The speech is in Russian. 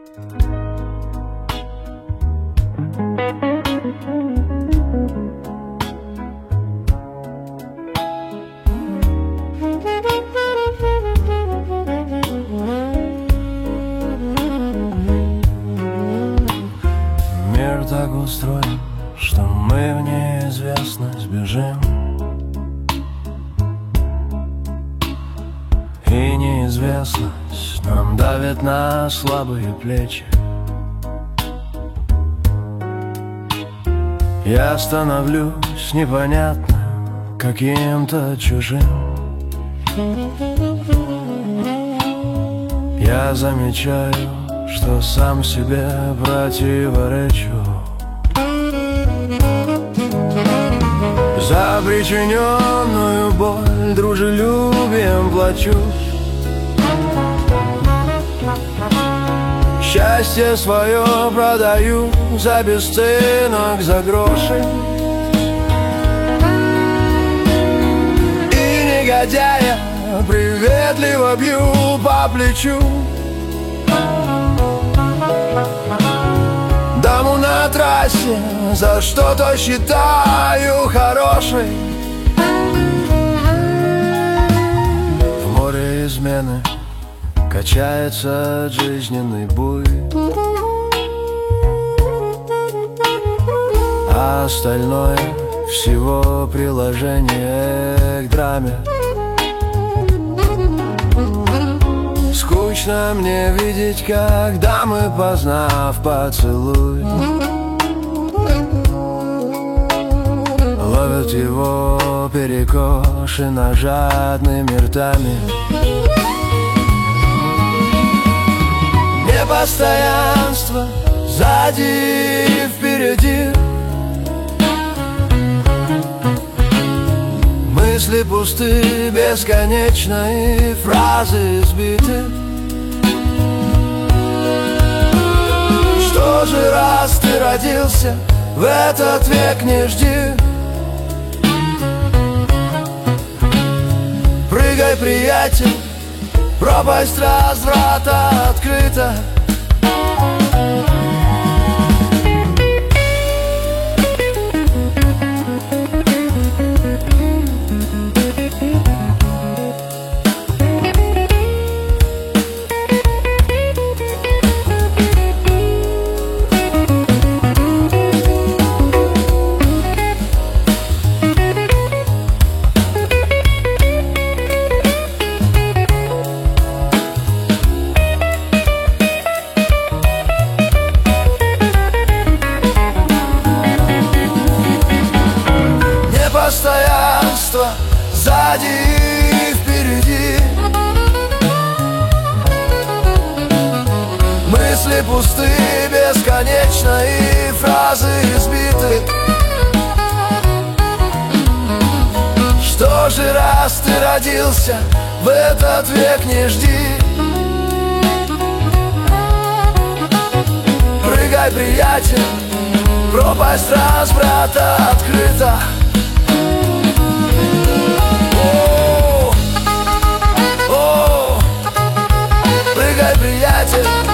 Мир так устроен, что мы в неизвестность бежим, и неизвестность нам давит на слабые плечи. Я становлюсь непонятно каким-то чужим. Я замечаю, что сам себе противоречу. За причиненную боль дружелюбием плачу. Счастье свое продаю за бесценок, за гроши. И негодяя приветливо бью по плечу. Даму на трассе за что-то считаю хорошей. В море измены качается жизненный буй, а остальное всего приложение к драме. Скучно мне видеть, как дамы, познав поцелуй, ловят его перекошено жадными ртами. Непостоянство сзади и впереди, мысли пусты, бесконечные фразы сбиты. Что же, раз ты родился, в этот век не жди. Прыгай, приятель, пропасть разврата открыта. Постоянство сзади и впереди, мысли пусты, бесконечно, и фразы избиты. Что же, раз ты родился, в этот век не жди. Прыгай, приятель, пропасть разврата открыта. Прыгай, приятель,